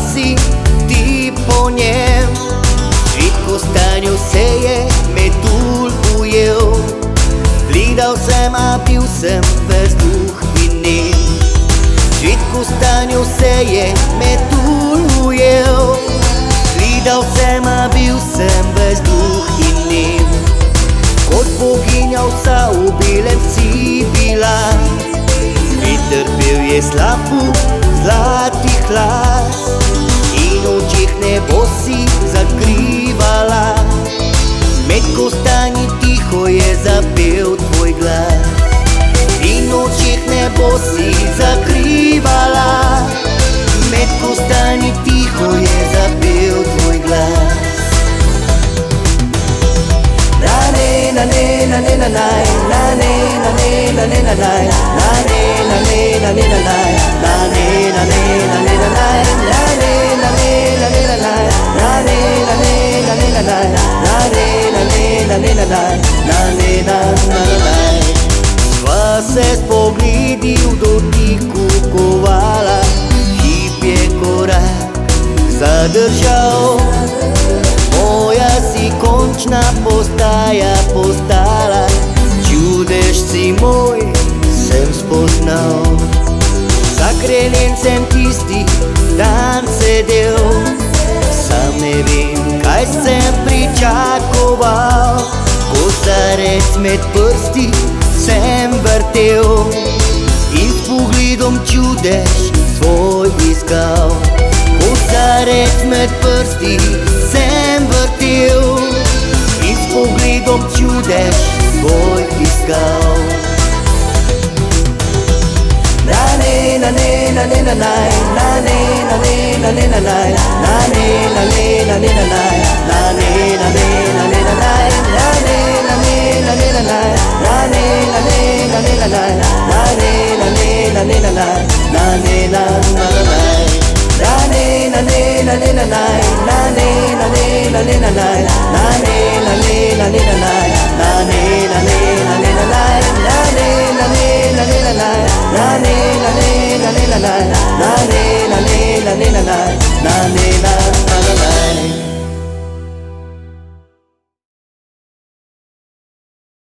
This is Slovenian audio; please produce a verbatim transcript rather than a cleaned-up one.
si ti po njem. Svet kostanjev se je metulj ujel, gledal sem, a bil sem ves duh in nem. Svet kostanjev se je metulj ujel, gledal sem, a bil sem ves duh in nem. Kot boginja vsa v belem si bila, veter pel je slapu zlatih las in očeh nebo si zakrivala. Med kostanji tiho je zapel tvoj glas in očeh nebo si zakrivala. Med kostanji tiho je zapel tvoj glas. Na ne na ne na naj, na ne na ne na ne na naj, na ne na ne na ne na naj, na ne na ne na ne na naj, na ne na ne na ne na naj, na ne na ne na ne na naj, na ne na ne na ne na naj, na ne na na naj. Sva se s pogledi v dotiku kovala, hip je korak zadržal. Moja si končna postaja postala, čudež si moj sem spoznal. Zakrenjen sem tisti dan sedel, sam ne vem, kaj sem pričakoval. Kozarec med prsti sem vrtel in s pogledom čudež svoj iskal. Kozarec med prsti sem vrtel in s pogledom čudež svoj iskal. Na ne na ne na ne na naj, na ne na ne na ne na naj, na ne na ne na ne na naj, na ne na ne na ne na naj, na ne na ne na ne na naj, na ne na ne na ne na naj, na ne na ne na ne na naj, na ne na na naj. Na ne na ne na ne na naj, na ne na ne na ne na naj, na ne na ne na ne na naj, na ne na ne